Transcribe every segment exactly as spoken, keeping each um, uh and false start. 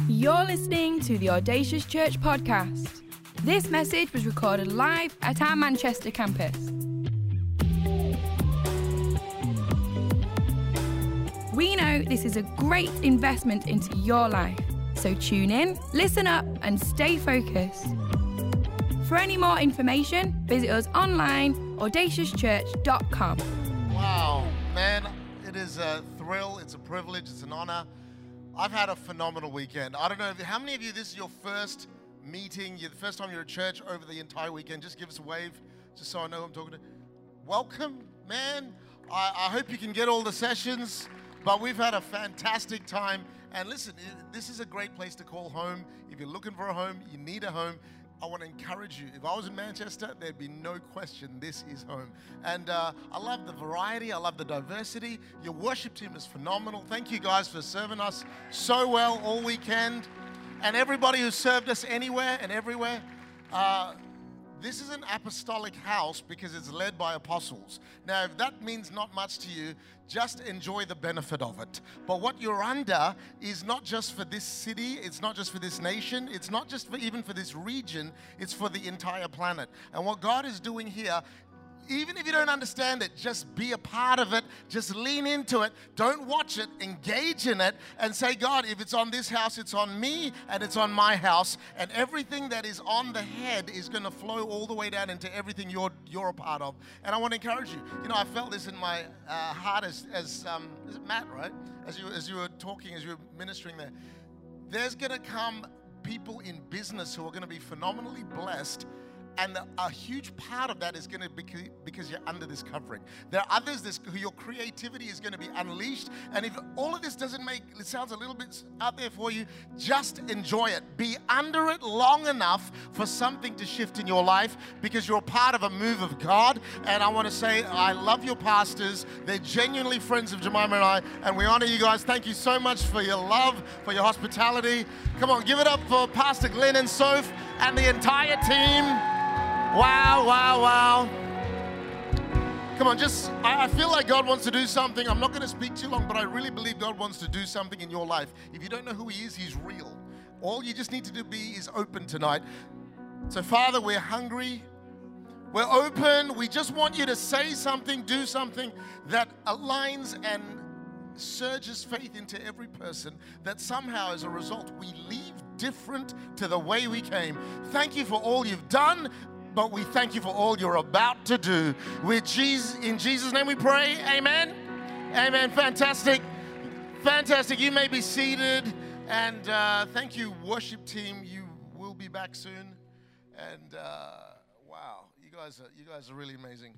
You're listening to the Audacious Church podcast. This message was recorded live at our Manchester campus. We know this is a great investment into your life, so tune in, listen up, and stay focused. For any more information, visit us online, audacious church dot com. Wow, man, it is a thrill, it's a privilege, it's an honor. I've had a phenomenal weekend. I don't know, if, how many of you, this is your first meeting, you're the first time you're at church over the entire weekend? Just give us a wave, just so I know who I'm talking to. Welcome, man. I, I hope you can get all the sessions, but we've had a fantastic time. And listen, this is a great place to call home. If you're looking for a home, you need a home, I want to encourage you. If I was in Manchester, there'd be no question this is home. And uh, I love the variety. I love the diversity. Your worship team is phenomenal. Thank you guys for serving us so well all weekend. And everybody who served us anywhere and everywhere. Uh, this is an apostolic house because it's led by apostles. Now, if that means not much to you, just enjoy the benefit of it. But what you're under is not just for this city, it's not just for this nation, it's not just for even for this region, it's for the entire planet. And what God is doing here, even if you don't understand it, just be a part of it. Just lean into it. Don't watch it. Engage in it and say, God, if it's on this house, it's on me and it's on my house. And everything that is on the head is going to flow all the way down into everything you're you're a part of. And I want to encourage you. You know, I felt this in my uh, heart as, as um, is it Matt, right? As you, as you were talking, as you were ministering there. There's going to come people in business who are going to be phenomenally blessed. And a huge part of that is going to be because you're under this covering. There are others this, who your creativity is going to be unleashed. And if all of this doesn't make, it sounds a little bit out there for you, just enjoy it. Be under it long enough for something to shift in your life because you're part of a move of God. And I want to say, I love your pastors. They're genuinely friends of Jemima and I. And we honor you guys. Thank you so much for your love, for your hospitality. Come on, give it up for Pastor Glenn and Soph and the entire team. Wow, wow, wow. Come on, just, I, I feel like God wants to do something. I'm not going to speak too long, but I really believe God wants to do something in your life. If you don't know who He is, He's real. All you just need to do be is open tonight. So, Father, we're hungry. We're open. We just want you to say something, do something that aligns and surges faith into every person, that somehow as a result, we leave different to the way we came. Thank you for all you've done. But we thank you for all you're about to do. With Jesus, in Jesus' name we pray. Amen. Amen. Fantastic. Fantastic. You may be seated. And uh, thank you, worship team. You will be back soon. And uh, wow, you guys are you guys are really amazing.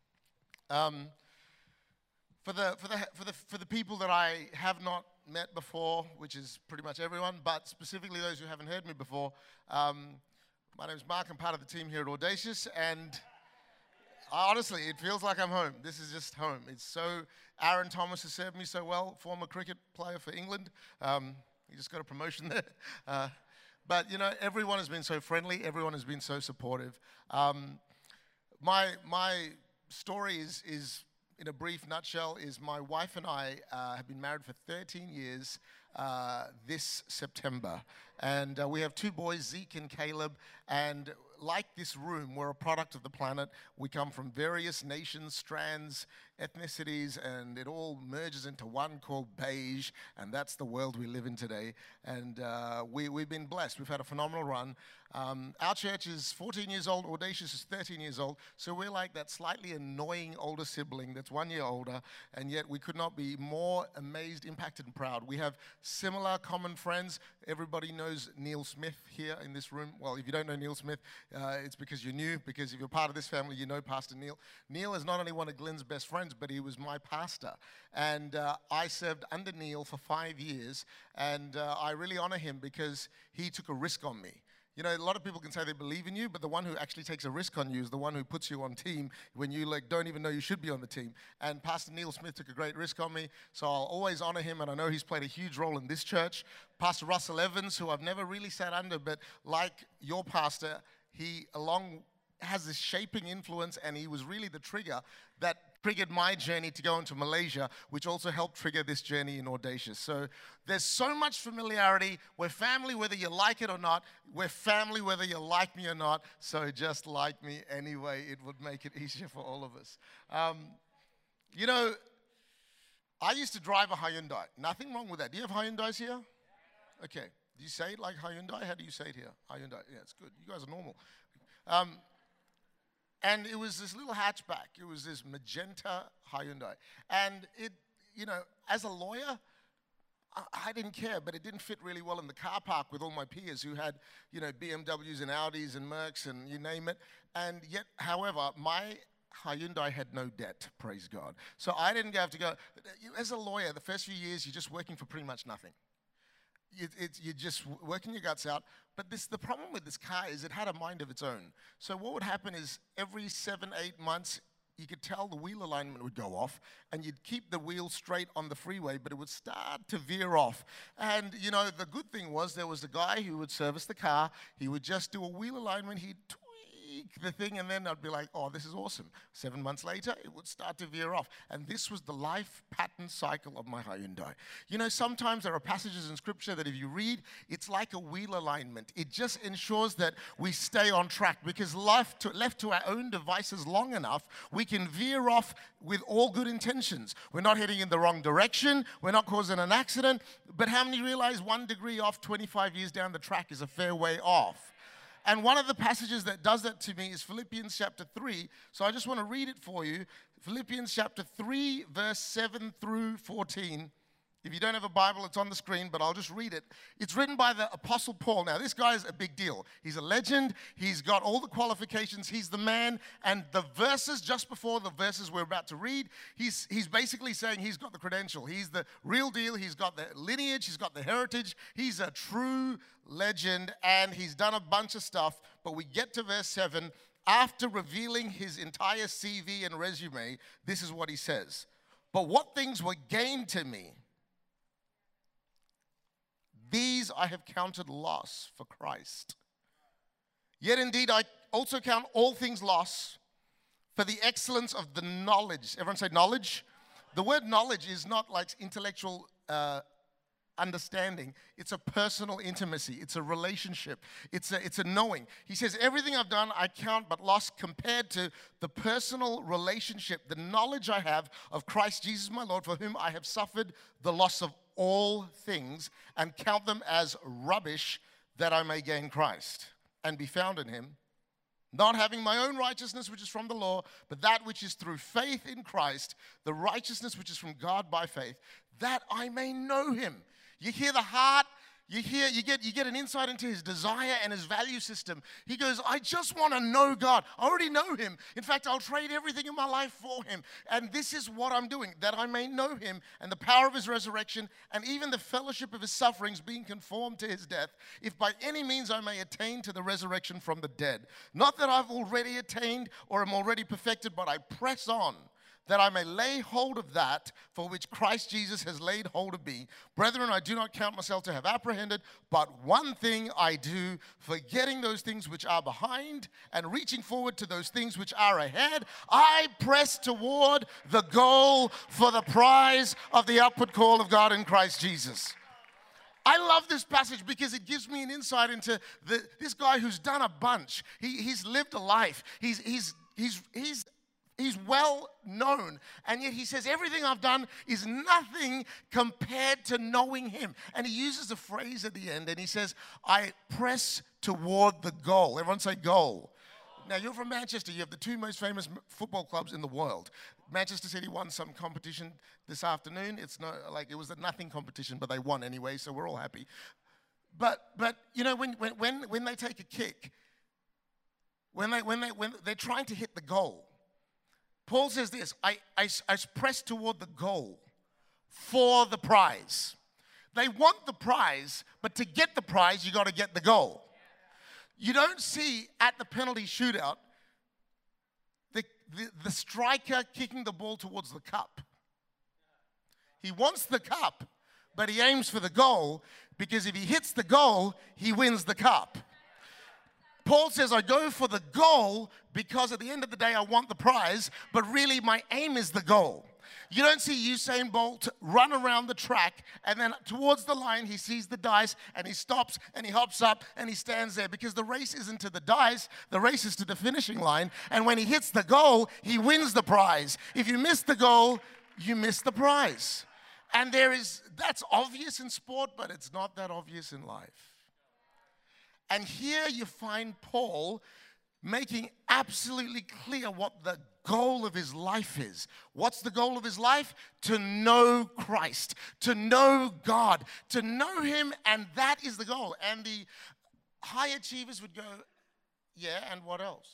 Um, for the for the for the for the people that I have not met before, which is pretty much everyone, but specifically those who haven't heard me before. Um, My name is Mark. I'm part of the team here at Audacious, and honestly, it feels like I'm home. This is just home. It's so, Aaron Thomas has served me so well, former cricket player for England. Um, he just got a promotion there. Uh, but, you know, everyone has been so friendly. Everyone has been so supportive. Um, my my story is, is, in a brief nutshell, is my wife and I uh, have been married for thirteen years uh, this September. And uh, we have two boys, Zeke and Caleb, and like this room, we're a product of the planet. We come from various nations, strands, ethnicities, and it all merges into one called beige, and that's the world we live in today. And uh, we, we've been blessed. We've had a phenomenal run. Um, our church is fourteen years old, Audacious is thirteen years old, so we're like that slightly annoying older sibling that's one year older, and yet we could not be more amazed, impacted, and proud. We have similar common friends. Everybody knows Neil Smith here in this room. Well, if you don't know Neil Smith, uh, it's because you're new, because if you're part of this family, you know Pastor Neil. Neil is not only one of Glenn's best friends, but he was my pastor. And uh, I served under Neil for five years, and uh, I really honor him because he took a risk on me. You know, a lot of people can say they believe in you, but the one who actually takes a risk on you is the one who puts you on team when you like don't even know you should be on the team. And Pastor Neil Smith took a great risk on me, so I'll always honor him, and I know he's played a huge role in this church. Pastor Russell Evans, who I've never really sat under, but like your pastor, he along has this shaping influence, and he was really the trigger that triggered my journey to go into Malaysia, which also helped trigger this journey in Audacious. So there's so much familiarity. We're family whether you like it or not. We're family whether you like me or not. So just like me anyway. It would make it easier for all of us. Um, you know, I used to drive a Hyundai. Nothing wrong with that. Do you have Hyundais here? Okay. Do you say it like Hyundai? How do you say it here? Hyundai. Yeah, it's good. You guys are normal. Um, and it was this little hatchback. It was this magenta Hyundai. And it, you know, as a lawyer, I, I didn't care, but it didn't fit really well in the car park with all my peers who had, you know, B M Ws and Audis and Mercs and you name it. And yet, however, my Hyundai had no debt, praise God. So I didn't have to go. As a lawyer, the first few years, you're just working for pretty much nothing. It, it, you're just working your guts out. But this, the problem with this car is it had a mind of its own. So what would happen is every seven, eight months, you could tell the wheel alignment would go off, and you'd keep the wheel straight on the freeway, but it would start to veer off. And, you know, the good thing was there was a guy who would service the car. He would just do a wheel alignment. He'd tweak the thing, and then I'd be like, oh, this is awesome. Seven months later, it would start to veer off. And this was the life pattern cycle of my Hyundai. You know, sometimes there are passages in Scripture that if you read, it's like a wheel alignment. It just ensures that we stay on track, because left to, left to our own devices long enough, we can veer off with all good intentions. We're not heading in the wrong direction. We're not causing an accident. But how many realize one degree off twenty-five years down the track is a fair way off? And one of the passages that does that to me is Philippians chapter three. So I just want to read it for you. Philippians chapter three, verse seven through fourteen. If you don't have a Bible, it's on the screen, but I'll just read it. It's written by the Apostle Paul. Now, this guy's a big deal. He's a legend. He's got all the qualifications. He's the man. And the verses, just before the verses we're about to read, he's, he's basically saying he's got the credential. He's the real deal. He's got the lineage. He's got the heritage. He's a true legend, and he's done a bunch of stuff. But we get to verse seven. After revealing his entire C V and resume, this is what he says. But what things were gained to me, these I have counted loss for Christ. Yet indeed I also count all things loss for the excellence of the knowledge. Everyone say knowledge? The word knowledge is not like intellectual uh, understanding. It's a personal intimacy. It's a relationship. It's a, it's a knowing. He says, everything I've done I count but loss compared to the personal relationship, the knowledge I have of Christ Jesus my Lord, for whom I have suffered the loss of all things, and count them as rubbish, that I may gain Christ and be found in him, not having my own righteousness which is from the law, but that which is through faith in Christ, the righteousness which is from God by faith, that I may know him. You hear the heart. You hear, you get, you get an insight into his desire and his value system. He goes, I just want to know God. I already know him. In fact, I'll trade everything in my life for him. And this is what I'm doing, that I may know him and the power of his resurrection and even the fellowship of his sufferings, being conformed to his death, if by any means I may attain to the resurrection from the dead. Not that I've already attained or am already perfected, but I press on, that I may lay hold of that for which Christ Jesus has laid hold of me. Brethren, I do not count myself to have apprehended, but one thing I do, forgetting those things which are behind and reaching forward to those things which are ahead, I press toward the goal for the prize of the upward call of God in Christ Jesus. I love this passage because it gives me an insight into the, this guy who's done a bunch. He, he's lived a life. He's, he's, he's, he's He's well known, and yet he says, everything I've done is nothing compared to knowing him. And he uses a phrase at the end, and he says, I press toward the goal. Everyone say goal. Now, you're from Manchester. You have the two most famous football clubs in the world. Manchester City won some competition this afternoon. It's not like it was a nothing competition, but they won anyway, so we're all happy. But, but you know, when, when, when, when they take a kick, when, they, when, they, when they're trying to hit the goal, Paul says this, I, I, I press toward the goal for the prize. They want the prize, but to get the prize, you got to get the goal. You don't see at the penalty shootout the, the, the striker kicking the ball towards the cup. He wants the cup, but he aims for the goal, because if he hits the goal, he wins the cup. Paul says, I go for the goal because at the end of the day, I want the prize, but really my aim is the goal. You don't see Usain Bolt run around the track and then towards the line, he sees the dice and he stops and he hops up and he stands there because the race isn't to the dice, the race is to the finishing line. And when he hits the goal, he wins the prize. If you miss the goal, you miss the prize. And there is, that's obvious in sport, but it's not that obvious in life. And here you find Paul making absolutely clear what the goal of his life is. What's the goal of his life? To know Christ, to know God, to know him, and that is the goal. And the high achievers would go, yeah, and what else?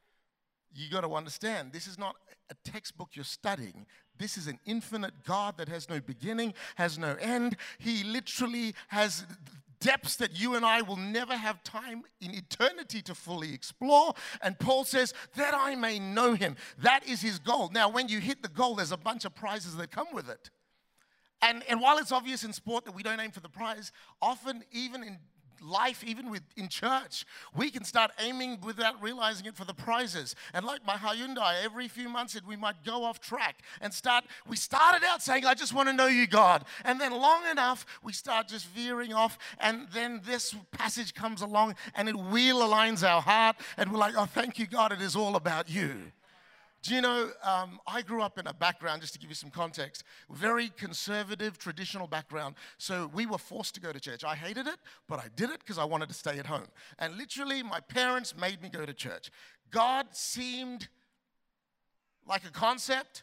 You got to understand, this is not a textbook you're studying. This is an infinite God that has no beginning, has no end. He literally has depths that you and I will never have time in eternity to fully explore. And Paul says, that I may know him. That is his goal. Now, when you hit the goal, there's a bunch of prizes that come with it. And, and while it's obvious in sport that we don't aim for the prize, often even in life, even with in church, we can start aiming without realizing it for the prizes. And like my Hyundai, every few months it, we might go off track and start, we started out saying, I just want to know you, God. And then long enough, we start just veering off. And then this passage comes along and it wheel aligns our heart. And we're like, oh, thank you, God, it is all about you. Do you know, um, I grew up in a background, just to give you some context, very conservative, traditional background. So we were forced to go to church. I hated it, but I did it because I wanted to stay at home. And literally, my parents made me go to church. God seemed like a concept.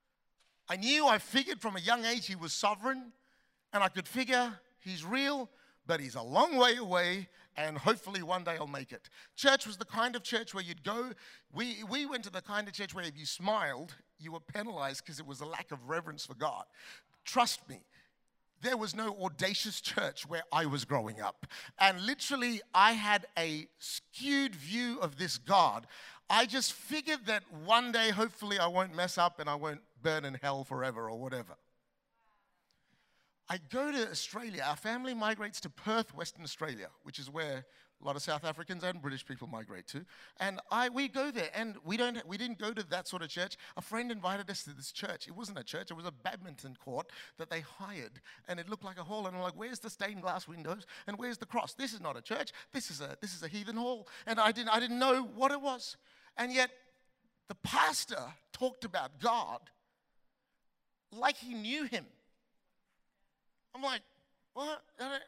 I knew, I figured from a young age he was sovereign, and I could figure he's real, but he's a long way away, and hopefully one day I'll make it. Church was the kind of church where you'd go. We, we went to the kind of church where if you smiled, you were penalized because it was a lack of reverence for God. Trust me, there was no audacious church where I was growing up. And literally, I had a skewed view of this God. I just figured that one day, hopefully, I won't mess up and I won't burn in hell forever or whatever. I go to Australia. Our family migrates to Perth, Western Australia, which is where a lot of South Africans and British people migrate to. And I, we go there, and we don't, we didn't go to that sort of church. A friend invited us to this church. It wasn't a church. It was a badminton court that they hired, and it looked like a hall. And I'm like, where's the stained glass windows, and where's the cross? This is not a church. This is a, this is a heathen hall. And I didn't, I didn't know what it was. And yet, the pastor talked about God like he knew him. I'm like, what?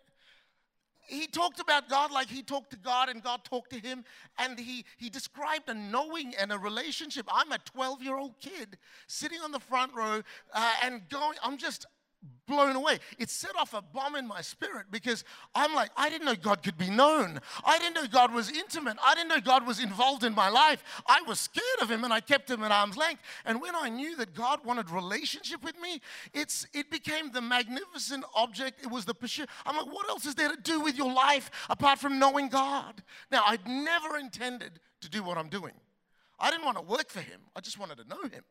He talked about God like he talked to God and God talked to him. And he, he described a knowing and a relationship. I'm a twelve-year-old kid sitting on the front row uh, and going, I'm just blown away. It set off a bomb in my spirit because I'm like, I didn't know God could be known. I didn't know God was intimate. I didn't know God was involved in my life. I was scared of him and I kept him at arm's length. And when I knew that God wanted relationship with me, it's it became the magnificent object. It was the pursuit. I'm like, what else is there to do with your life apart from knowing God? Now, I'd never intended to do what I'm doing. I didn't want to work for him. I just wanted to know him.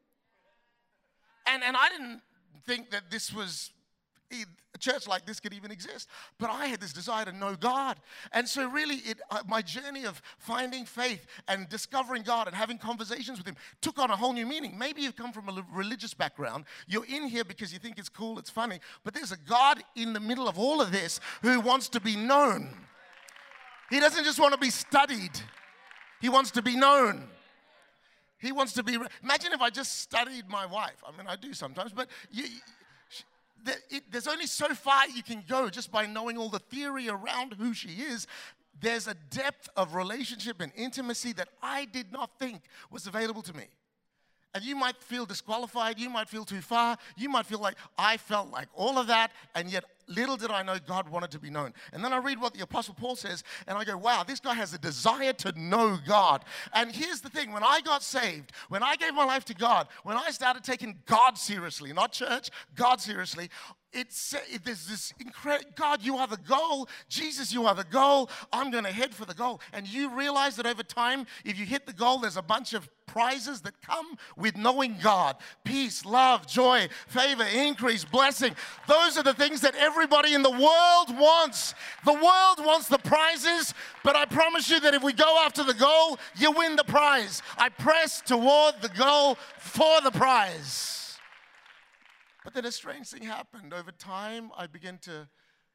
And, and I didn't think that this was a church like this could even exist, but I had this desire to know God. And so really it uh, my journey of finding faith and discovering God and having conversations with him took on a whole new meaning. Maybe you've come from a religious background, you're in here because you think it's cool, it's funny, but there's a God in the middle of all of this who wants to be known. He doesn't just want to be studied, he wants to be known. He wants to be, imagine if I just studied my wife. I mean, I do sometimes, but you, it, it, there's only so far you can go just by knowing all the theory around who she is. There's a depth of relationship and intimacy that I did not think was available to me. And you might feel disqualified, you might feel too far, you might feel like I felt like all of that, and yet little did I know God wanted to be known. And then I read what the Apostle Paul says, and I go, wow, this guy has a desire to know God. And here's the thing, when I got saved, when I gave my life to God, when I started taking God seriously, not church, God seriously, It's, it, there's this incredible, God, you are the goal. Jesus, you are the goal. I'm going to head for the goal. And you realize that over time, if you hit the goal, there's a bunch of prizes that come with knowing God. Peace, love, joy, favor, increase, blessing. Those are the things that every everybody in the world wants. The world wants the prizes, but I promise you that if we go after the goal, you win the prize. I press toward the goal for the prize. But then a strange thing happened. Over time, I began to,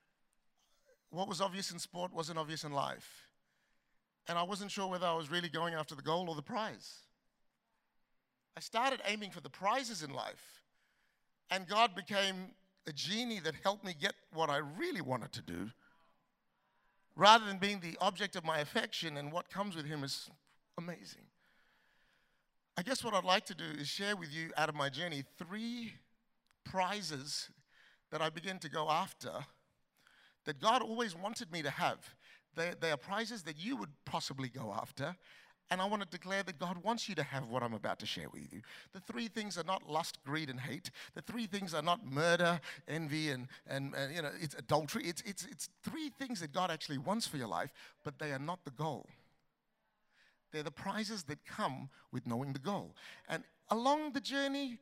what was obvious in sport wasn't obvious in life. And I wasn't sure whether I was really going after the goal or the prize. I started aiming for the prizes in life, and God became a genie that helped me get what I really wanted to do, rather than being the object of my affection, and what comes with him is amazing. I guess what I'd like to do is share with you out of my journey three prizes that I began to go after that God always wanted me to have. They, they are prizes that you would possibly go after. And I want to declare that God wants you to have what I'm about to share with you. The three things are not lust, greed, and hate. The three things are not murder, envy, and, and, and you know, it's adultery. It's, it's, it's three things that God actually wants for your life, but they are not the goal. They're the prizes that come with knowing the goal. And along the journey,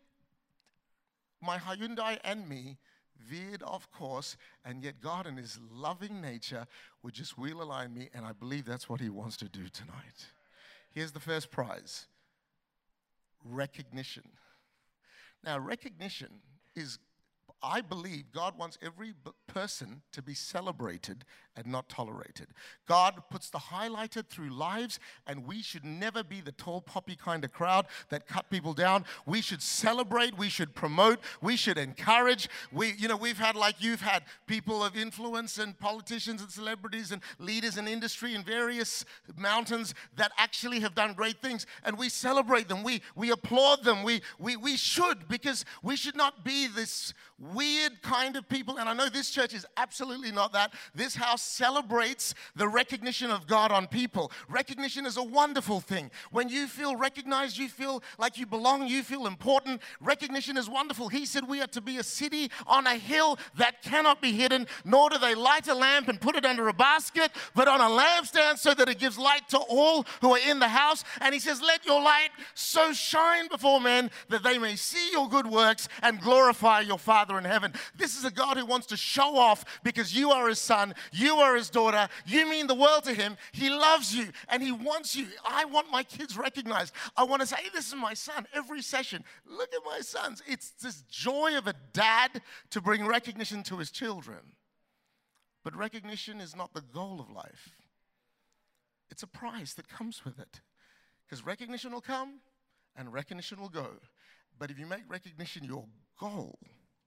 my Hyundai and me veered off course, and yet God in his loving nature would just wheel align me, and I believe that's what he wants to do tonight. Here's the first prize: recognition. Now, recognition is, I believe God wants every person to be celebrated and not tolerated. God puts the highlighter through lives, and we should never be the tall poppy kind of crowd that cut people down. We should celebrate, we should promote, we should encourage. We, you know, we've had, like you've had, people of influence and politicians and celebrities and leaders in industry in various mountains that actually have done great things, and we celebrate them. We, we applaud them. We, we, we should, because we should not be this weird kind of people, and I know this church is absolutely not that. This house celebrates the recognition of God on people. Recognition is a wonderful thing. When you feel recognized, you feel like you belong, you feel important. Recognition is wonderful. He said we are to be a city on a hill that cannot be hidden, nor do they light a lamp and put it under a basket, but on a lampstand so that it gives light to all who are in the house. And he says, let your light so shine before men that they may see your good works and glorify your Father in heaven. This is a God who wants to show off because you are his son, you are his daughter, you mean the world to him. He loves you and he wants you. I want my kids recognized. I want to say, hey, this is my son. Every session, look at my sons. It's this joy of a dad to bring recognition to his children. But recognition is not the goal of life. It's a prize that comes with it. Because recognition will come and recognition will go. But if you make recognition your goal,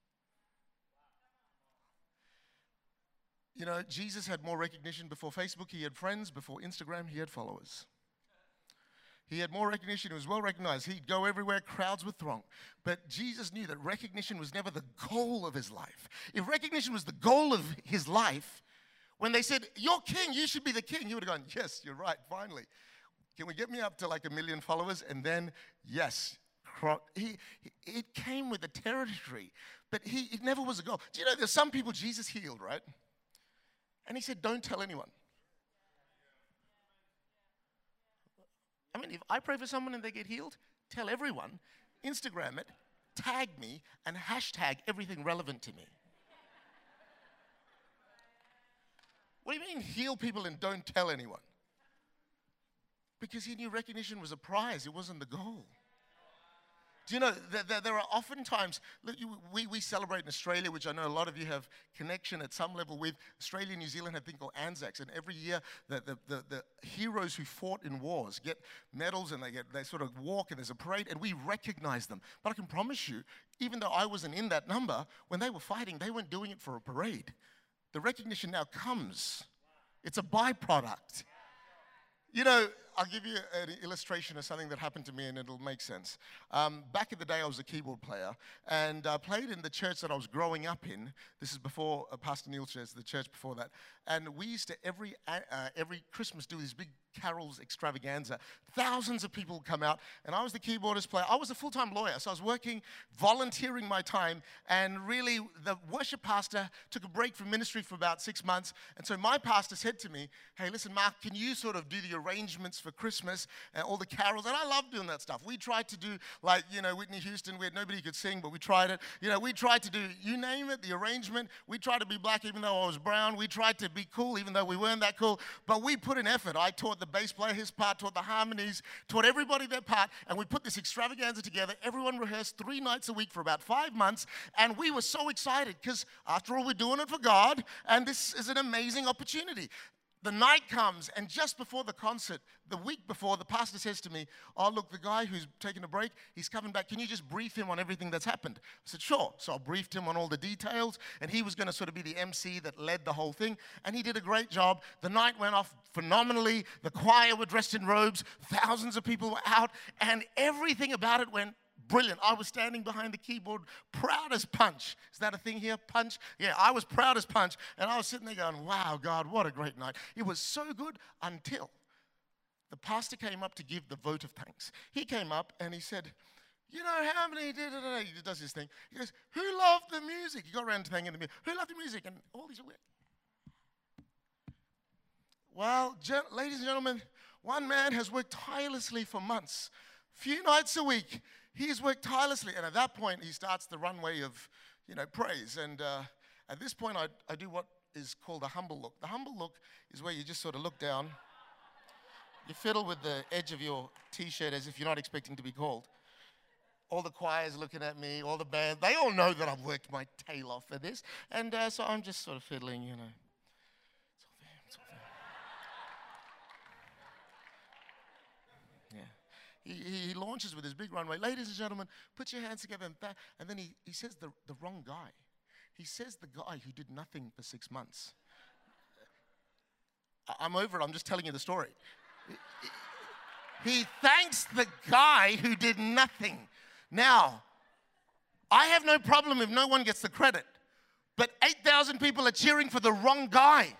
you know, Jesus had more recognition before Facebook. He had friends. Before Instagram, he had followers. He had more recognition. He was well recognized. He'd go everywhere. Crowds would throng. But Jesus knew that recognition was never the goal of his life. If recognition was the goal of his life, when they said, you're king, you should be the king, he would have gone, yes, you're right, finally. Can we get me up to like a million followers? And then, yes, he, it came with the territory. But he, it never was a goal. Do you know, there's some people Jesus healed, right? And he said, don't tell anyone. I mean, if I pray for someone and they get healed, tell everyone, Instagram it, tag me, and hashtag everything relevant to me. What do you mean heal people and don't tell anyone? Because he knew recognition was a prize. It wasn't the goal. Do you know, there, there are often times, look, we, we celebrate in Australia, which I know a lot of you have connection at some level with. Australia and New Zealand have a thing called Anzacs, and every year the, the, the, the heroes who fought in wars get medals, and they, get, they sort of walk, and there's a parade, and we recognize them. But I can promise you, even though I wasn't in that number, when they were fighting, they weren't doing it for a parade. The recognition now comes. It's a byproduct. You know, I'll give you an illustration of something that happened to me, and it'll make sense. Um, back in the day, I was a keyboard player, and I uh, played in the church that I was growing up in. This is before uh, Pastor Neil's church, the church before that. And we used to, every, uh, every Christmas, do these big carols extravaganza. Thousands of people would come out, and I was the keyboardist player. I was a full-time lawyer, so I was working, volunteering my time, and really the worship pastor took a break from ministry for about six months, and so my pastor said to me, hey, listen, Mark, can you sort of do the arrangements for for Christmas and all the carols, and I love doing that stuff. We tried to do, like, you know, Whitney Houston, we had nobody could sing, but we tried it. You know, we tried to do, you name it, the arrangement. We tried to be black even though I was brown. We tried to be cool even though we weren't that cool, but we put in effort. I taught the bass player his part, taught the harmonies, taught everybody their part, and we put this extravaganza together. Everyone rehearsed three nights a week for about five months, and we were so excited because, after all, we're doing it for God, and this is an amazing opportunity. The night comes, and just before the concert, the week before, the pastor says to me, oh, look, the guy who's taking a break, he's coming back. Can you just brief him on everything that's happened? I said, sure. So I briefed him on all the details, and he was going to sort of be the M C that led the whole thing, and he did a great job. The night went off phenomenally. The choir were dressed in robes. Thousands of people were out, and everything about it went brilliant. I was standing behind the keyboard, proud as punch. Is that a thing here? Punch? Yeah, I was proud as punch. And I was sitting there going, wow, God, what a great night. It was so good until the pastor came up to give the vote of thanks. He came up and he said, you know how many, da, da, da, he does this thing. He goes, who loved the music? He got around to thanking the music. Who loved the music? And all these are weird. Well, gen- ladies and gentlemen, one man has worked tirelessly for months, few nights a week. He's worked tirelessly, and at that point, he starts the runway of, you know, praise. And uh, at this point, I, I do what is called a humble look. The humble look is where you just sort of look down. You fiddle with the edge of your T-shirt as if you're not expecting to be called. All the choir's looking at me, all the band, they all know that I've worked my tail off for this. And uh, so I'm just sort of fiddling, you know. It's all there, it's all there. He, he launches with his big runway. Ladies and gentlemen, put your hands together and back. And then he, he says the, the wrong guy. He says the guy who did nothing for six months. I, I'm over it. I'm just telling you the story. He, he thanks the guy who did nothing. Now, I have no problem if no one gets the credit. But eight thousand people are cheering for the wrong guy.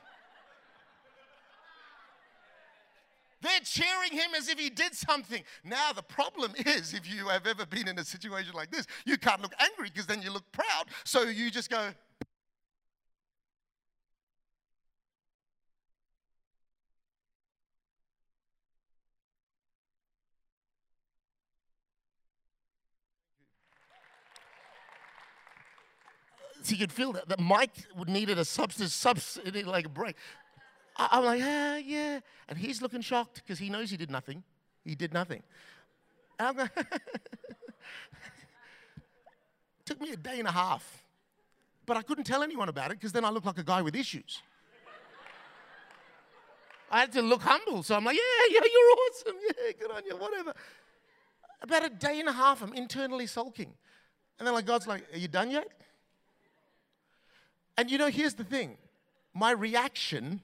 They're cheering him as if he did something. Now, the problem is, if you have ever been in a situation like this, you can't look angry because then you look proud. So you just go. So you could feel that, that Mike needed a substance, substance, like a break. I'm like, yeah, yeah. And he's looking shocked because he knows he did nothing. He did nothing. And I'm going, took me a day and a half. But I couldn't tell anyone about it because then I looked like a guy with issues. I had to look humble. So I'm like, yeah, yeah, you're awesome. Yeah, good on you, whatever. About a day and a half, I'm internally sulking. And then like God's like, are you done yet? And you know, here's the thing. My reaction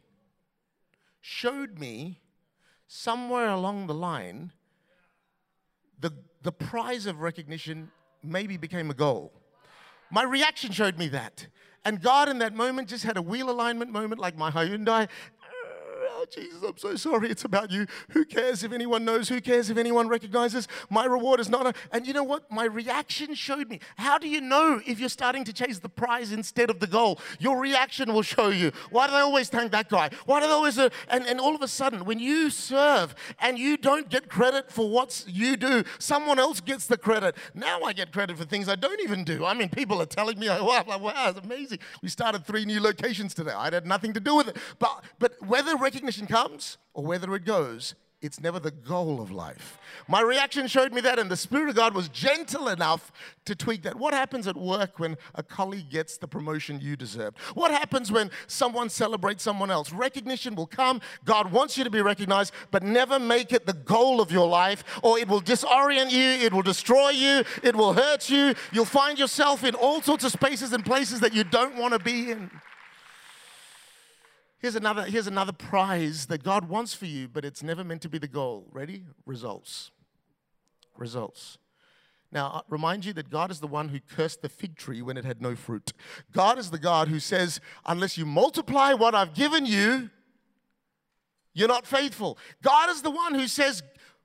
showed me somewhere along the line, the, the prize of recognition maybe became a goal. My reaction showed me that. And God in that moment just had a wheel alignment moment like my Hyundai. Oh, Jesus, I'm so sorry. It's about you. Who cares if anyone knows? Who cares if anyone recognizes? My reward is not a... And you know what? My reaction showed me. How do you know if you're starting to chase the prize instead of the goal? Your reaction will show you. Why do they always thank that guy? Why do they always... Uh, and, and all of a sudden, when you serve and you don't get credit for what you do, someone else gets the credit. Now I get credit for things I don't even do. I mean, people are telling me, oh, wow, wow, it's amazing. We started three new locations today. I had nothing to do with it. But, but whether recognition comes or whether it goes, it's never the goal of life. My reaction showed me that, and the Spirit of God was gentle enough to tweak that. What happens at work when a colleague gets the promotion you deserved? What happens when someone celebrates someone else? Recognition will come. God wants you to be recognized, but never make it the goal of your life, or it will disorient you, it will destroy you, it will hurt you. You'll find yourself in all sorts of spaces and places that you don't want to be in. Here's another, here's another prize that God wants for you, but it's never meant to be the goal. Ready? Results. Results. Now, I remind you that God is the one who cursed the fig tree when it had no fruit. God is the God who says, unless you multiply what I've given you, you're not faithful. God is the one who says,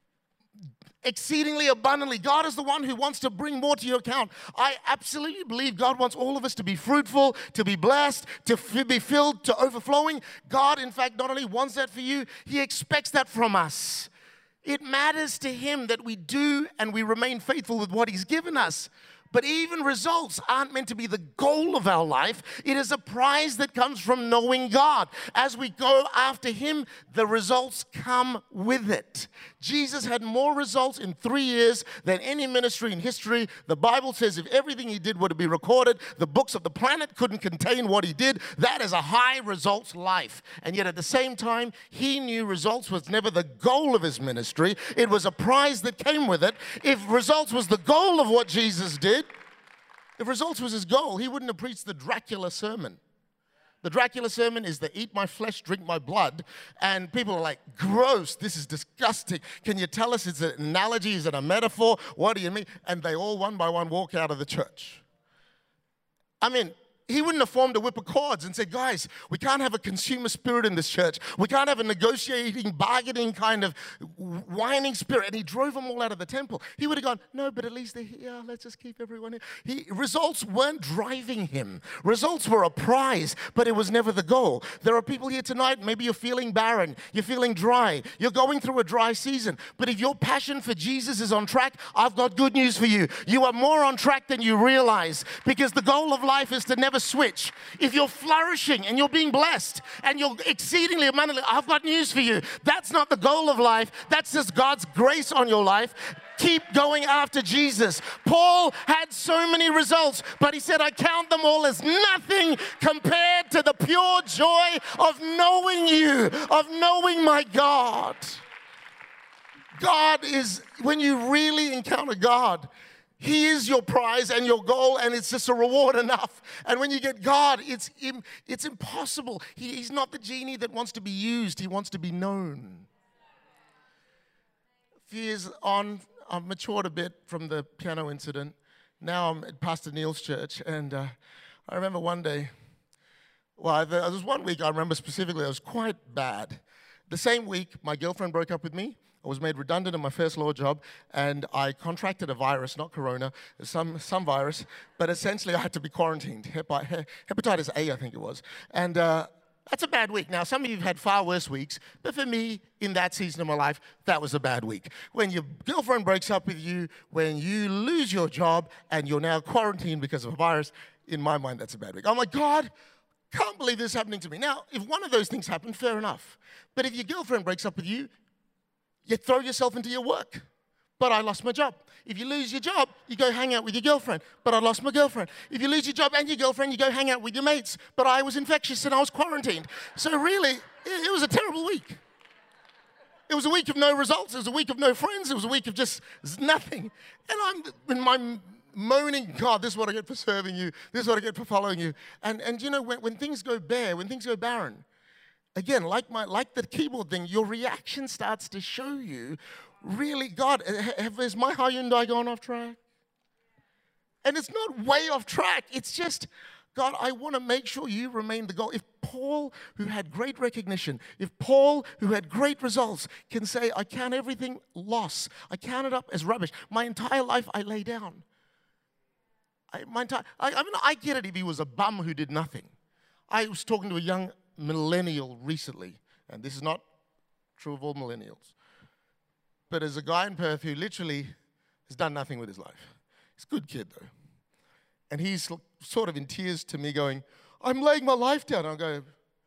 exceedingly abundantly. God is the one who wants to bring more to your account. I absolutely believe God wants all of us to be fruitful, to be blessed, to f- be filled to overflowing. God, in fact, not only wants that for you, He expects that from us. It matters to him that we do and we remain faithful with what he's given us. But even results aren't meant to be the goal of our life. It is a prize that comes from knowing God. As we go after him, the results come with it. Jesus had more results in three years than any ministry in history. The Bible says if everything he did were to be recorded, the books of the planet couldn't contain what he did. That is a high results life. And yet at the same time, he knew results was never the goal of his ministry. It was a prize that came with it. If results was the goal of what Jesus did, if results was his goal, he wouldn't have preached the Dracula sermon. The Dracula sermon is the eat my flesh, drink my blood. And people are like, gross, this is disgusting. Can you tell us, it's an analogy, is it a metaphor? What do you mean? And they all one by one walk out of the church. I mean, he wouldn't have formed a whip of cords and said, guys, we can't have a consumer spirit in this church. We can't have a negotiating, bargaining kind of whining spirit. And he drove them all out of the temple. He would have gone, no, but at least they're here. Let's just keep everyone here. He, results weren't driving him. Results were a prize, but it was never the goal. There are people here tonight, maybe you're feeling barren. You're feeling dry. You're going through a dry season. But if your passion for Jesus is on track, I've got good news for you. You are more on track than you realize, because the goal of life is to never switch. If you're flourishing and you're being blessed and you're exceedingly abundantly, I've got news for you. That's not the goal of life. That's just God's grace on your life. Keep going after Jesus. Paul had so many results, but he said, I count them all as nothing compared to the pure joy of knowing you, of knowing my God. God is, when you really encounter God, he is your prize and your goal, and it's just a reward enough. And when you get God, it's, it's impossible. He, he's not the genie that wants to be used. He wants to be known. A few years on, I've matured a bit from the piano incident. Now I'm at Pastor Neil's church, and uh, I remember one day, well, there was one week I remember specifically, it was quite bad. The same week, my girlfriend broke up with me. I was made redundant in my first law job, and I contracted a virus, not corona, some, some virus, but essentially I had to be quarantined, Hepi- hepatitis A, I think it was. And uh, that's a bad week. Now, some of you have had far worse weeks, but for me, in that season of my life, that was a bad week. When your girlfriend breaks up with you, when you lose your job, and you're now quarantined because of a virus, in my mind, that's a bad week. I'm like, God, can't believe this is happening to me. Now, if one of those things happened, fair enough. But if your girlfriend breaks up with you, you throw yourself into your work. But I lost my job. If you lose your job, you go hang out with your girlfriend. But I lost my girlfriend. If you lose your job and your girlfriend, you go hang out with your mates. But I was infectious and I was quarantined. So really, it was a terrible week. It was a week of no results. It was a week of no friends. It was a week of just nothing. And I'm in my moaning, God, this is what I get for serving you. This is what I get for following you. And, and you know, when, when things go bare, when things go barren, again, like my like the keyboard thing, your reaction starts to show you, really, God, have, has my Hyundai gone off track? And it's not way off track. It's just, God, I want to make sure you remain the goal. If Paul, who had great recognition, if Paul, who had great results, can say, I count everything loss. I count it up as rubbish. My entire life I lay down. I, my entire, I, I mean, I get it if he was a bum who did nothing. I was talking to a young millennial recently, and this is not true of all millennials, but as a guy in Perth who literally has done nothing with his life. He's a good kid though, and he's sort of in tears to me going, I'm laying my life down. I'll go,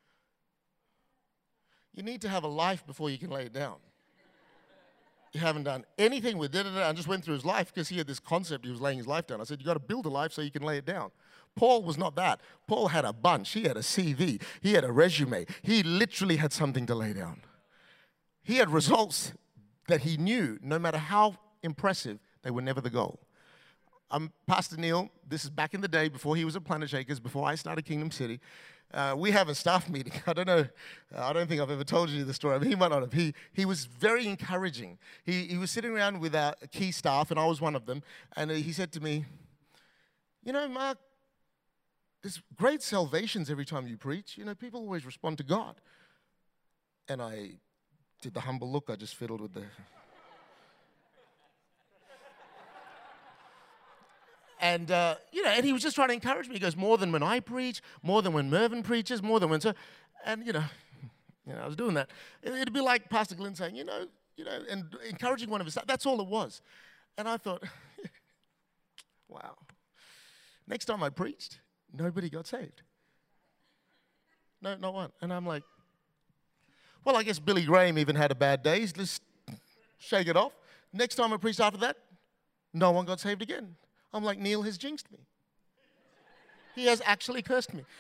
you need to have a life before you can lay it down. You haven't done anything with it. I just went through his life because he had this concept he was laying his life down. I said, you got to build a life so you can lay it down. Paul was not that. Paul had a bunch. He had a C V. He had a resume. He literally had something to lay down. He had results that he knew, no matter how impressive, they were never the goal. I'm Pastor Neil. This is back in the day before he was at Planet Shakers, before I started Kingdom City. Uh, we have a staff meeting. I don't know. I don't think I've ever told you the story. I mean, he might not have. He, he was very encouraging. He, he was sitting around with our key staff, and I was one of them, and he said to me, you know, Mark, there's great salvations every time you preach. You know, people always respond to God. And I did the humble look. I just fiddled with the... And, uh, you know, and he was just trying to encourage me. He goes, more than when I preach, more than when Mervyn preaches, more than when... So, and, you know, you know, I was doing that. It'd be like Pastor Glenn saying, you know, you know, and encouraging one of us. That's all it was. And I thought, wow. Next time I preached, nobody got saved. No, not one. And I'm like, well, I guess Billy Graham even had a bad day. Let's shake it off. Next time I preached after that, no one got saved again. I'm like, Neil has jinxed me. He has actually cursed me.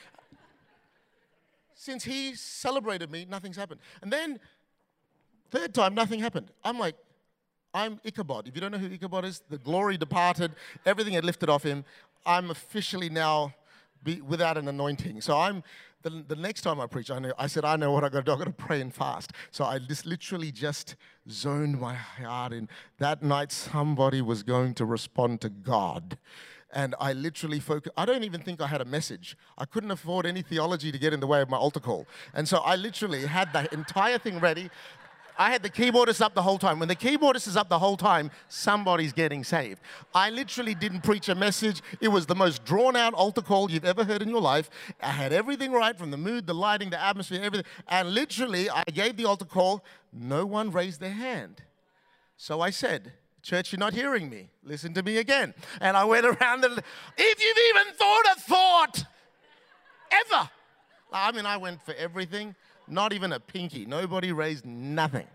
Since he celebrated me, nothing's happened. And then, third time, nothing happened. I'm like, I'm Ichabod. If you don't know who Ichabod is, the glory departed, everything had lifted off him. I'm officially now be without an anointing. So I'm, the, the next time I preach, I, know, I said, I know what I got to do. I got to pray and fast. So I just literally just zoned my heart in. That night, somebody was going to respond to God. And I literally focused. I don't even think I had a message. I couldn't afford any theology to get in the way of my altar call. And so I literally had the entire thing ready. I had the keyboardist up the whole time. When the keyboardist is up the whole time, somebody's getting saved. I literally didn't preach a message. It was the most drawn-out altar call you've ever heard in your life. I had everything right, from the mood, the lighting, the atmosphere, everything. And literally, I gave the altar call. No one raised their hand. So I said, church, you're not hearing me. Listen to me again. And I went around the, if you've even thought a thought, ever. I mean, I went for everything. Not even a pinky. Nobody raised nothing.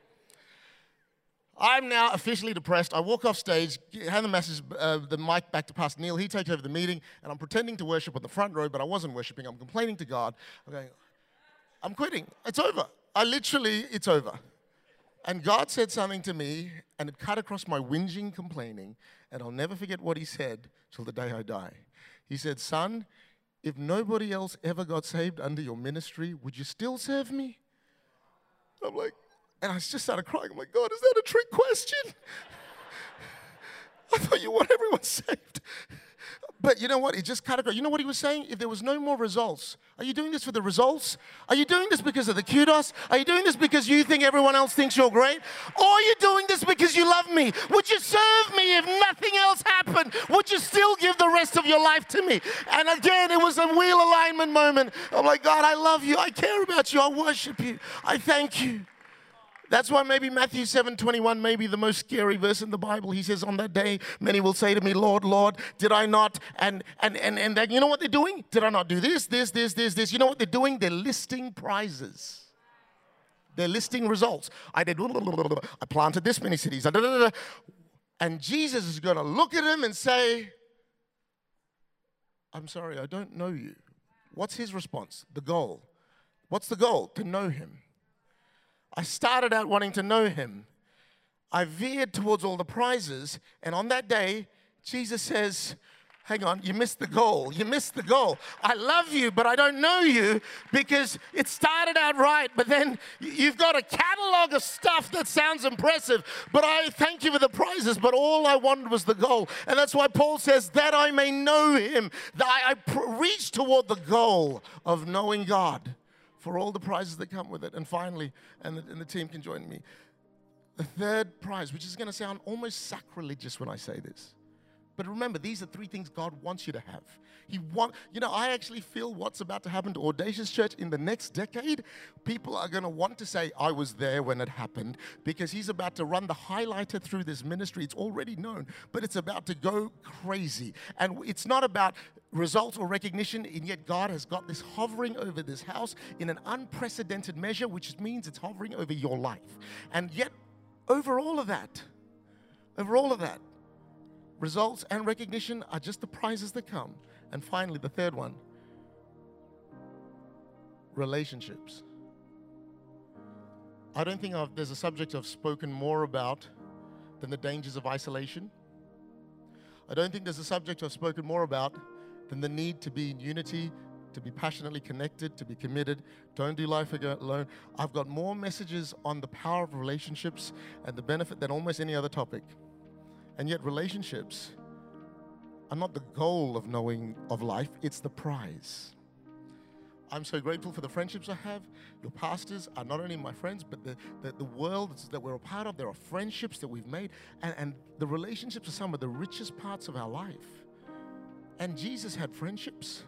I'm now officially depressed. I walk off stage, hand the message, uh, the mic back to Pastor Neil. He takes over the meeting, and I'm pretending to worship on the front row, but I wasn't worshiping. I'm complaining to God. I'm going, I'm quitting. It's over. I literally, it's over. And God said something to me, and it cut across my whinging, complaining, and I'll never forget what he said till the day I die. He said, son, if nobody else ever got saved under your ministry, would you still serve me? I'm like, and I just started crying. I'm like, God, is that a trick question? I thought you want everyone saved. But you know what? It just cut across. You know what he was saying? If there was no more results, are you doing this for the results? Are you doing this because of the kudos? Are you doing this because you think everyone else thinks you're great? Or are you doing this because you love me? Would you serve me if nothing else happened? Would you still give the rest of your life to me? And again, it was a wheel alignment moment. I'm like, God, I love you. I care about you. I worship you. I thank you. That's why maybe Matthew seven twenty-one may be the most scary verse in the Bible. He says, on that day, many will say to me, Lord, Lord, did I not? And and and and then, you know what they're doing? Did I not do this, this, this, this, this? You know what they're doing? They're listing prizes. They're listing results. I did, I planted this many cities. And Jesus is going to look at him and say, I'm sorry, I don't know you. What's his response? The goal. What's the goal? To know him. I started out wanting to know him. I veered towards all the prizes, and on that day, Jesus says, hang on, you missed the goal. You missed the goal. I love you, but I don't know you because it started out right, but then you've got a catalog of stuff that sounds impressive, but I thank you for the prizes, but all I wanted was the goal. And that's why Paul says, that I may know him, that I, I reach toward the goal of knowing God, for all the prizes that come with it. And finally, and the, and the team can join me, the third prize, which is going to sound almost sacrilegious when I say this. But remember, these are three things God wants you to have. He want, you know, I actually feel what's about to happen to Audacious Church in the next decade. People are going to want to say, I was there when it happened, because he's about to run the highlighter through this ministry. It's already known, but it's about to go crazy. And it's not about results or recognition, and yet God has got this hovering over this house in an unprecedented measure, which means it's hovering over your life. And yet, over all of that, over all of that, results and recognition are just the prizes that come. And finally, the third one, relationships. I don't think I've, there's a subject I've spoken more about than the dangers of isolation. I don't think there's a subject I've spoken more about than the need to be in unity, to be passionately connected, to be committed. Don't do life alone. I've got more messages on the power of relationships and the benefit than almost any other topic. And yet relationships are not the goal of knowing of life, it's the prize. I'm so grateful for the friendships I have. Your pastors are not only my friends, but the, the, the world that we're a part of, there are friendships that we've made, and, and the relationships are some of the richest parts of our life. And Jesus had friendships,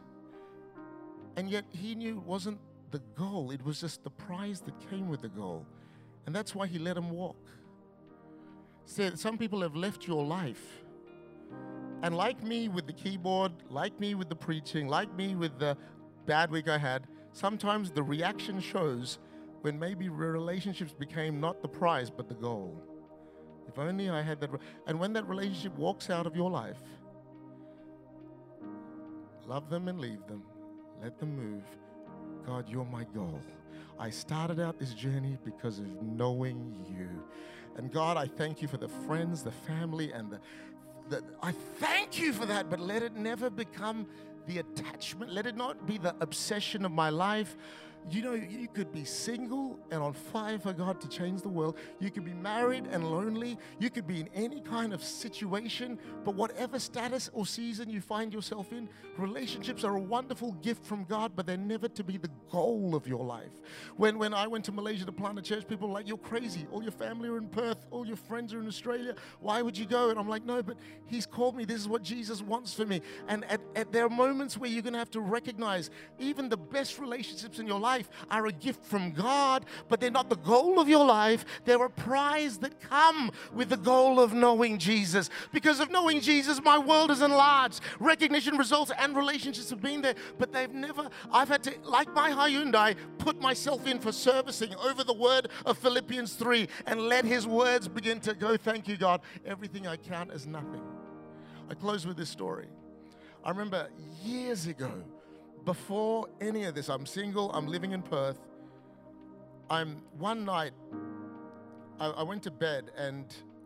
and yet he knew it wasn't the goal, it was just the prize that came with the goal. And that's why he let them walk. See, some people have left your life. And like me with the keyboard, like me with the preaching, like me with the bad week I had, sometimes the reaction shows when maybe relationships became not the prize, but the goal. If only I had that. And when that relationship walks out of your life, love them and leave them. Let them move. God, you're my goal. I started out this journey because of knowing you. And God, I thank you for the friends, the family, and the, the I thank you for that, but let it never become the attachment. Let it not be the obsession of my life. You know, you could be single and on fire for God to change the world. You could be married and lonely. You could be in any kind of situation. But whatever status or season you find yourself in, relationships are a wonderful gift from God, but they're never to be the goal of your life. When, when I went to Malaysia to plant a church, people were like, you're crazy. All your family are in Perth. All your friends are in Australia. Why would you go? And I'm like, no, but he's called me. This is what Jesus wants for me. And at, at, there are moments where you're going to have to recognize even the best relationships in your life are a gift from God, but they're not the goal of your life. They're a prize that come with the goal of knowing Jesus. Because of knowing Jesus, my world is enlarged. Recognition, results, and relationships have been there, but they've never, I've had to, like my Hyundai, put myself in for servicing over the word of Philippians three and let his words begin to go, thank you, God. Everything I count as nothing. I close with this story. I remember years ago, before any of this, I'm single, I'm living in Perth. I'm, one night, I, I went to bed and,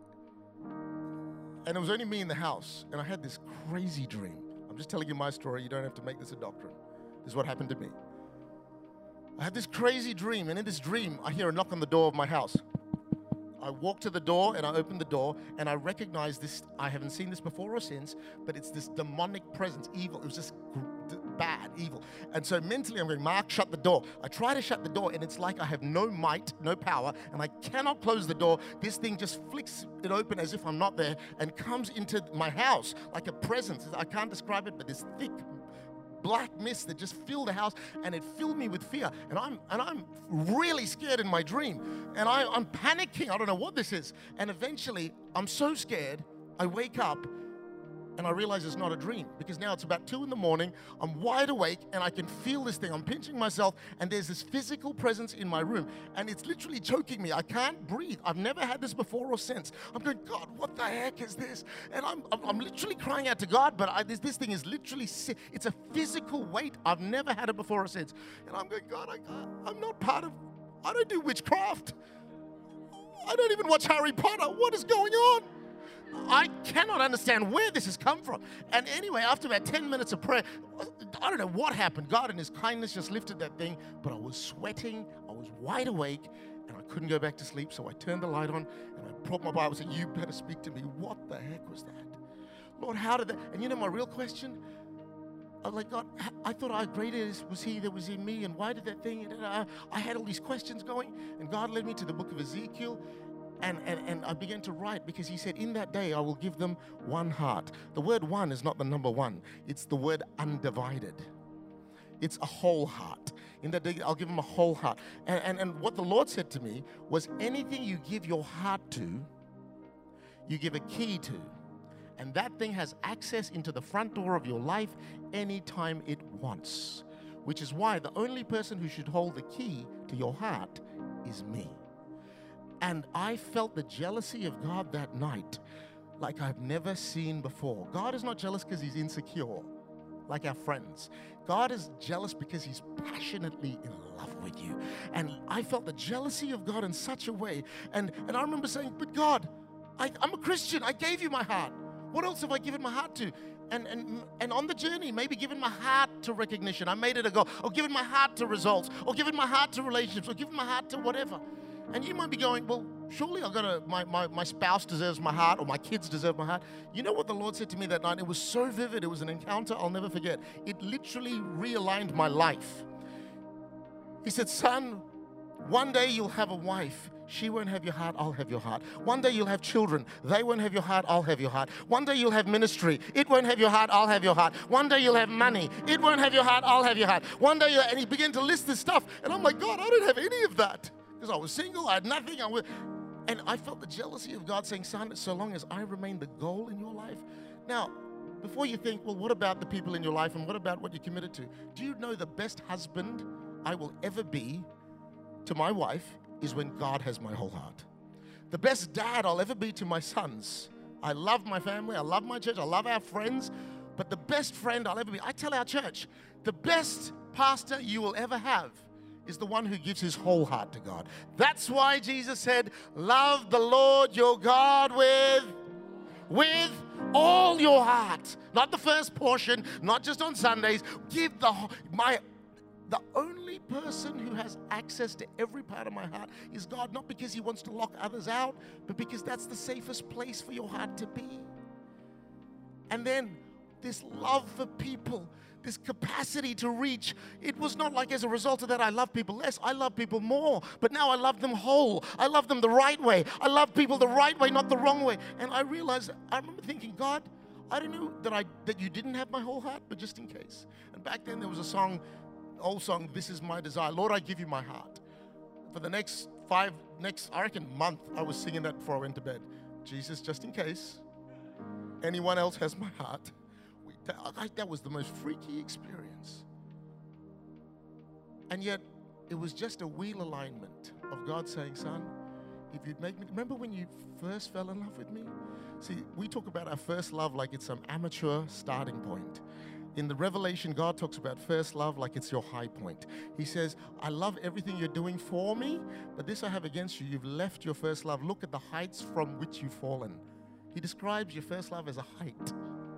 and it was only me in the house. And I had this crazy dream. I'm just telling you my story. You don't have to make this a doctrine. This is what happened to me. I had this crazy dream, and in this dream, I hear a knock on the door of my house. I walk to the door and I open the door and I recognize this. I haven't seen this before or since, but it's this demonic presence, evil. It was just bad, evil. And so mentally I'm going, Mark, shut the door. I try to shut the door and it's like I have no might, no power, and I cannot close the door. This thing just flicks it open as if I'm not there and comes into my house like a presence. I can't describe it, but this thick black mist that just filled the house, and it filled me with fear. And I'm and I'm really scared in my dream. And I, I'm panicking. I don't know what this is. And eventually, I'm so scared, I wake up and I realize it's not a dream, because now it's about two in the morning. I'm wide awake and I can feel this thing. I'm pinching myself and there's this physical presence in my room and it's literally choking me. I can't breathe. I've never had this before or since. I'm going, God, what the heck is this? And I'm, I'm, I'm literally crying out to God, but I, this, this thing is literally, it's a physical weight. I've never had it before or since. And I'm going, God, I, I'm not part of, I don't do witchcraft. I don't even watch Harry Potter. What is going on? I cannot understand where this has come from. And anyway, after about ten minutes of prayer, I don't know what happened. God in his kindness just lifted that thing, but I was sweating, I was wide awake, and I couldn't go back to sleep. So I turned the light on, and I brought my Bible and said, you better speak to me. What the heck was that? Lord, how did that? And you know my real question? I was like, God, I thought how greater was he that was in me, and why did that thing? And I, I had all these questions going, and God led me to the book of Ezekiel. And, and, and I began to write, because he said, in that day, I will give them one heart. The word one is not the number one. It's the word undivided. It's a whole heart. In that day, I'll give them a whole heart. And, and, and what the Lord said to me was, anything you give your heart to, you give a key to. And that thing has access into the front door of your life anytime it wants. Which is why the only person who should hold the key to your heart is me. And I felt the jealousy of God that night like I've never seen before. God is not jealous because he's insecure, like our friends. God is jealous because he's passionately in love with you. And I felt the jealousy of God in such a way. And, and I remember saying, but God, I, I'm a Christian. I gave you my heart. What else have I given my heart to? And, and, and on the journey, maybe given my heart to recognition. I made it a goal. Or given my heart to results. Or given my heart to relationships. Or given my heart to whatever. And you might be going, well, surely I've got to, my, my, my spouse deserves my heart, or my kids deserve my heart. You know what the Lord said to me that night? It was so vivid. It was an encounter I'll never forget. It literally realigned my life. He said, son, one day you'll have a wife. She won't have your heart, I'll have your heart. One day you'll have children. They won't have your heart, I'll have your heart. One day you'll have ministry. It won't have your heart, I'll have your heart. One day you'll have money. It won't have your heart, I'll have your heart. One day you'll, and he began to list this stuff. And I'm like, God, I don't have any of that. because I was single, I had nothing. I was, and I felt the jealousy of God saying, son, so long as I remain the goal in your life. Now, before you think, well, what about the people in your life and what about what you're committed to? Do you know the best husband I will ever be to my wife is when God has my whole heart? The best dad I'll ever be to my sons. I love my family, I love my church, I love our friends, but the best friend I'll ever be, I tell our church, the best pastor you will ever have is the one who gives his whole heart to God. That's why Jesus said, love the Lord your God with, with all your heart. Not the first portion, not just on Sundays. Give the, my, the only person who has access to every part of my heart is God, not because he wants to lock others out, but because that's the safest place for your heart to be. And then this love for people, this capacity to reach. It was not like as a result of that I love people less. I love people more. But now I love them whole. I love them the right way. I love people the right way, not the wrong way. And I realized, I remember thinking, God, I don't know that I that you didn't have my whole heart, but just in case. And back then there was a song, old song, This Is My Desire. Lord, I give you my heart. For the next five, next, I reckon, month, I was singing that before I went to bed. Jesus, just in case anyone else has my heart. I, that was the most freaky experience. And yet, it was just a wheel alignment of God saying, son, if you'd make me, remember when you first fell in love with me? See, we talk about our first love like it's some amateur starting point. In the Revelation, God talks about first love like it's your high point. He says, I love everything you're doing for me, but this I have against you. You've left your first love. Look at the heights from which you've fallen. He describes your first love as a height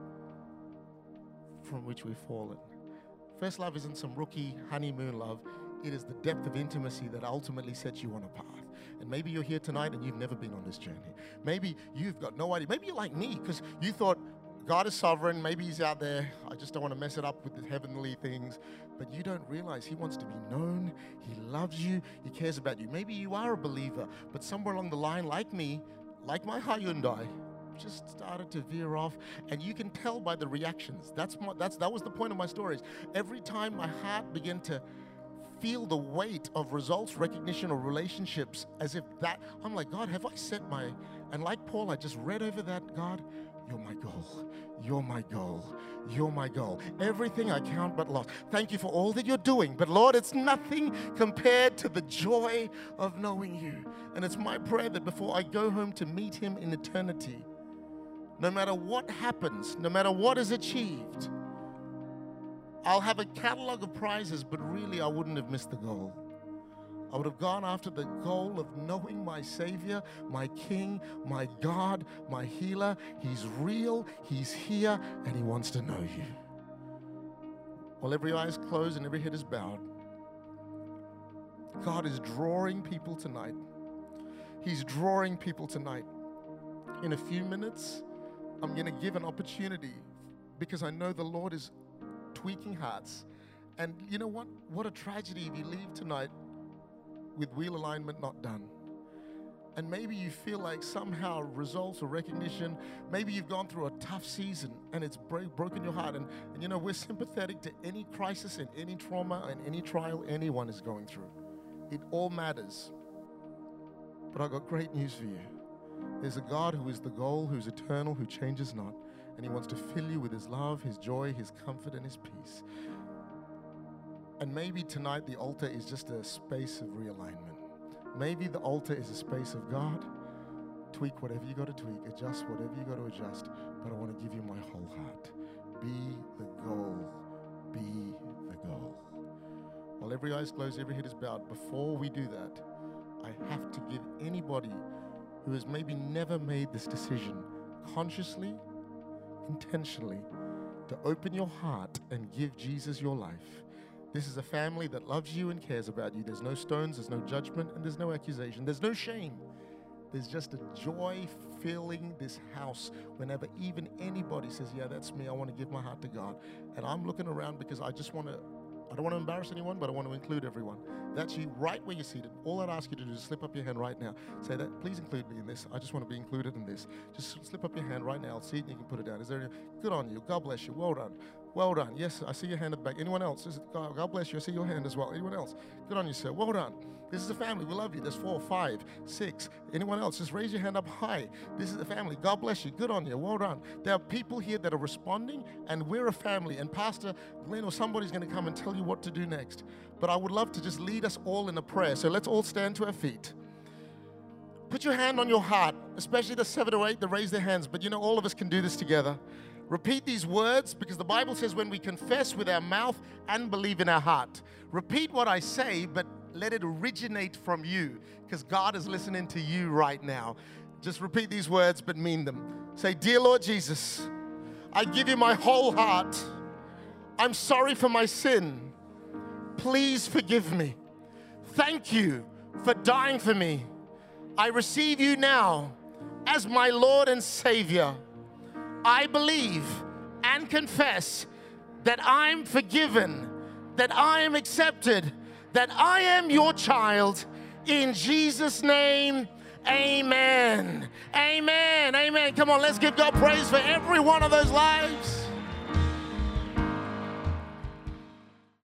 from which we've fallen. First love isn't some rookie honeymoon love. It is the depth of intimacy that ultimately sets you on a path. And maybe you're here tonight and you've never been on this journey. Maybe you've got no idea. Maybe you're like me because you thought God is sovereign. Maybe he's out there. I just don't want to mess it up with the heavenly things. But you don't realize he wants to be known. He loves you. He cares about you. Maybe you are a believer, but somewhere along the line, like me, like my Hyundai, just started to veer off, and you can tell by the reactions. That's my, that's that was the point of my stories. Every time my heart began to feel the weight of results, recognition, or relationships, as if that, I'm like, God, have I set my, and like Paul, I just read over that, God, you're my goal. You're my goal. You're my goal. Everything I count but lost. Thank you for all that you're doing. But Lord, it's nothing compared to the joy of knowing you. And it's my prayer that before I go home to meet him in eternity, no matter what happens, no matter what is achieved, I'll have a catalog of prizes, but really I wouldn't have missed the goal. I would have gone after the goal of knowing my Savior, my King, my God, my healer. He's real, he's here, and he wants to know you. While every eye is closed and every head is bowed, God is drawing people tonight. He's drawing people tonight. In a few minutes, I'm going to give an opportunity because I know the Lord is tweaking hearts. And you know what? What a tragedy if you leave tonight with wheel alignment not done. And maybe you feel like somehow results or recognition, maybe you've gone through a tough season and it's bro- broken your heart. And, and you know, we're sympathetic to any crisis and any trauma and any trial anyone is going through. It all matters. But I've got great news for you. There's a God who is the goal, who's eternal, who changes not. And he wants to fill you with his love, his joy, his comfort, and his peace. And maybe tonight the altar is just a space of realignment. Maybe the altar is a space of God. Tweak whatever you got to tweak, adjust whatever you got to adjust, but I want to give you my whole heart. Be the goal. Be the goal. While every eye is closed, every head is bowed, before we do that, I have to give anybody who has maybe never made this decision consciously, intentionally, to open your heart and give Jesus your life. This is a family that loves you and cares about you. There's no stones, there's no judgment, and there's no accusation. There's no shame. There's just a joy filling this house whenever even anybody says, yeah, that's me, I want to give my heart to God. And I'm looking around because I just want to, I don't want to embarrass anyone, but I want to include everyone. That's you right where you're seated. All I'd ask you to do is slip up your hand right now. Say that, please include me in this. I just want to be included in this. Just slip up your hand right now. I'll see it and you can put it down. Is there any, good on you. God bless you. Well done. Well done. Yes, I see your hand at the back. Anyone else? This is- God God bless you. I see your hand as well. Anyone else? Good on you, sir. Well done. This is a family. We love you. There's four, five, six. Anyone else? Just raise your hand up high. This is a family. God bless you. Good on you. Well done. There are people here that are responding, and we're a family. And Pastor Glenn or somebody's going to come and tell you what to do next. But I would love to just lead us all in a prayer. So let's all stand to our feet. Put your hand on your heart, especially the seven or eight that raise their hands. But you know, all of us can do this together. Repeat these words, because the Bible says when we confess with our mouth and believe in our heart. Repeat what I say, but let it originate from you, because God is listening to you right now. Just repeat these words, but mean them. Say, "Dear Lord Jesus, I give you my whole heart. I'm sorry for my sin. Please forgive me. Thank you for dying for me. I receive you now as my Lord and Savior. I believe and confess that I'm forgiven, that I am accepted, that I am your child. In Jesus' name, amen. Amen. Amen. Come on, let's give God praise for every one of those lives.